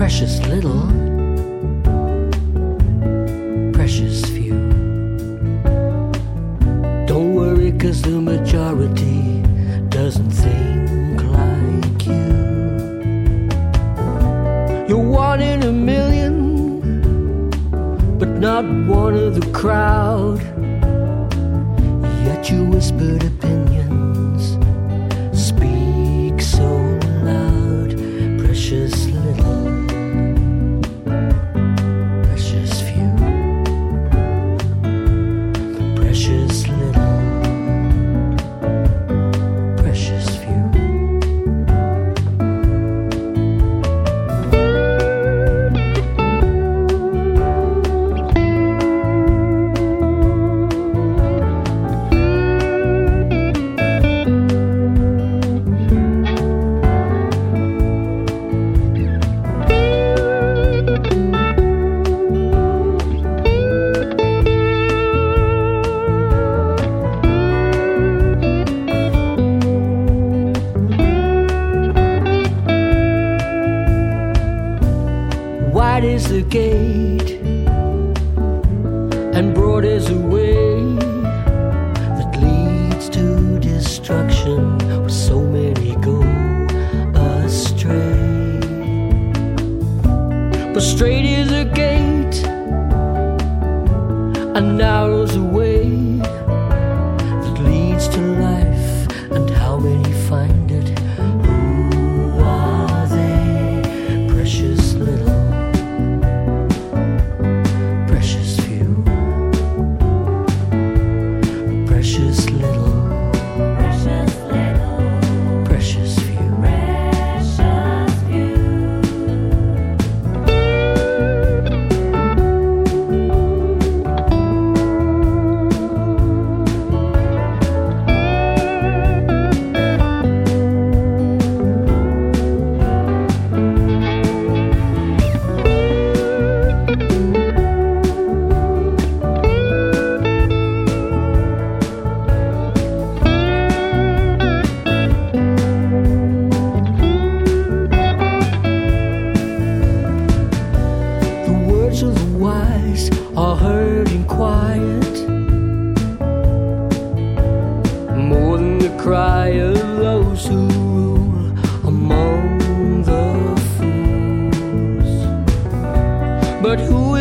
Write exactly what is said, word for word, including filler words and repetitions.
precious little, precious few. Don't worry, 'cause the majority doesn't think like you. You're one in a million, but not one of the crowd. Yet you whispered opinions speak so loud. Precious little, precious few, precious little, precious few. Wide is the gate, and broad is the way that leads to destruction, where so many go astray. But straight is the gate, and narrow's the way that leads to life, and how many find it? Who are they? Precious little, precious few, precious little, Precious little, precious few. precious few. The words of the wise are heard in quiet, more than the cry of those who rule among the fools. But who